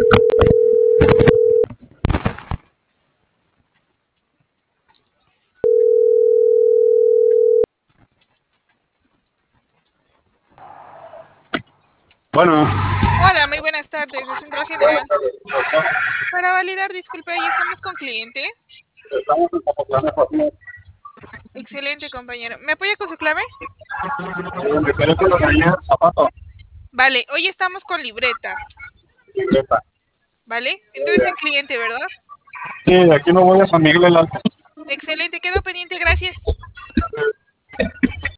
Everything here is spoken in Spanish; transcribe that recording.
Bueno, Hola, muy buenas tardes, de Central General. Para validar, disculpe, ya estamos con cliente. estamos en Zapotlán de José. Excelente, compañero. ¿Me apoya con su clave? Me quedé con los de ayer, zapato, Vale, hoy estamos con libreta, libreta. ¿vale? Entonces en cliente, ¿verdad? Sí, de aquí me voy a San Miguel el Alto. Excelente, quedo pendiente, gracias.